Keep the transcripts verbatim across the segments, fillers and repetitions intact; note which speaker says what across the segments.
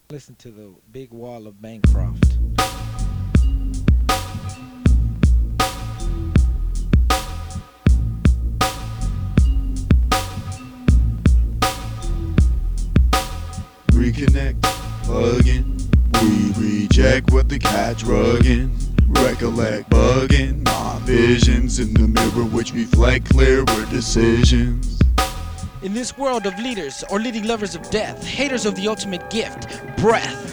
Speaker 1: Listen to the big wall of Bancroft.
Speaker 2: Reconnect, bugging. We reject what the cat drugging. Recollect, bugging. My visions in the mirror which reflect clearer decisions.
Speaker 1: In this world of leaders or leading lovers of death, haters of the ultimate gift, breath.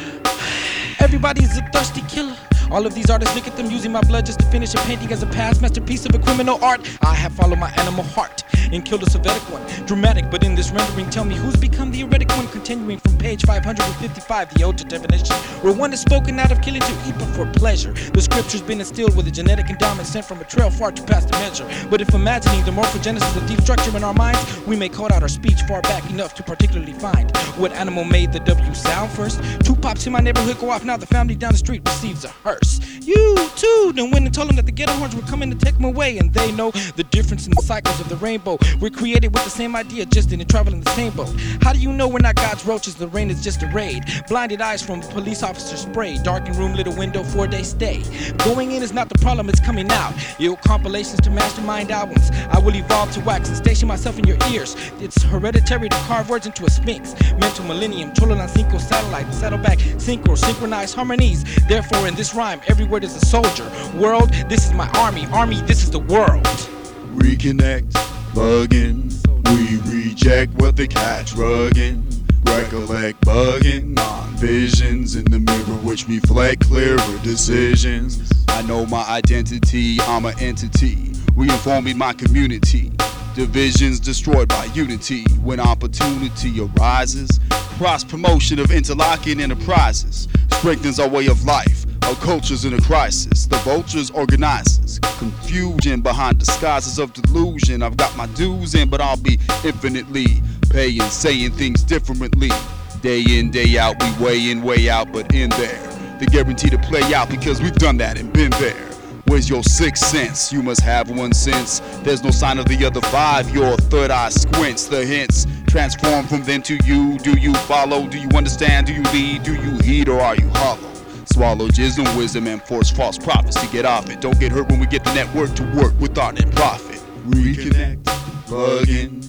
Speaker 1: Everybody's a thirsty killer. All of these artists look at them using my blood just to finish a painting as a past masterpiece of a criminal art. I have followed my animal heart and killed a Sovietic one. Dramatic, but in this rendering, tell me who's become the heretic one. Continuing from page five hundred fifty-five, the ode to definition, where one is spoken out of killing to eat but for pleasure. The scripture's been instilled with a genetic endowment sent from a trail far too past the measure. But if imagining the morphogenesis of deep structure in our minds, we may code out our speech far back enough to particularly find what animal made the W sound first. Two pops in my neighborhood go off, now the family down the street receives a hearse. You too, then when they told them that the ghetto horns were coming to take them away, and they know the difference in the cycles of the rainbow. We're created with the same idea, just didn't travel in the same boat. How do you know we're not God's roaches? The rain is just a raid. Blinded eyes from police officer spray. Darkened room, little window, four day stay. Going in is not the problem, it's coming out. Ill compilations to mastermind albums. I will evolve to wax and station myself in your ears. It's hereditary to carve words into a sphinx. Mental millennium, Chololan Cinco satellite. Settle back, synchro, synchronized harmonies. Therefore, in this rhyme, every word is a soldier. World, this is my army. Army, this is the world.
Speaker 2: Reconnect, bugging. We reject what the cat drugging. Recollect, bugging. On visions in the mirror which reflect clearer decisions. I know my identity, I'm an entity. Reinforming my community. Divisions destroyed by unity. When opportunity arises, cross promotion of interlocking enterprises strengthens our way of life. Our culture's in a crisis. The vultures organizes confusion behind disguises of delusion. I've got my dues in, but I'll be infinitely paying, saying things differently. Day in, day out, we way in, way out, but in there. The guarantee to play out because we've done that and been there. Where's your sixth sense? You must have one sense. There's no sign of the other five. Your third eye squints. The hints transform from them to you. Do you follow? Do you understand? Do you lead? Do you heed or are you hollow? Swallow jism, wisdom, and force false prophets to get off it. Don't get hurt when we get the network to work with art and profit. Reconnect, bugging.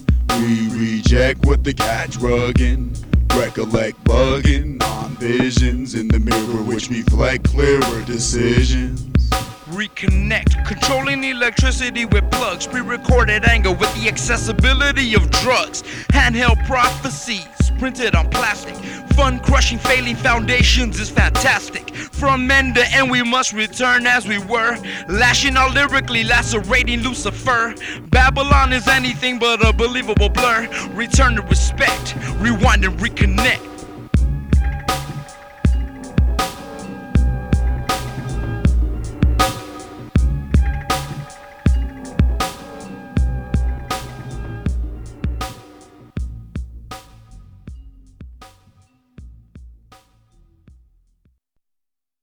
Speaker 2: We reject what the cat drugging. Recollect, bugging. On visions in the mirror which reflect clearer decisions.
Speaker 3: Reconnect, controlling electricity with plugs, pre-recorded anger with the accessibility of drugs, handheld prophecies printed on plastic, fun crushing failing foundations is fantastic. From end to end we must return as we were, lashing out lyrically, lacerating Lucifer. Babylon is anything but a believable blur. Return to respect, rewind and reconnect.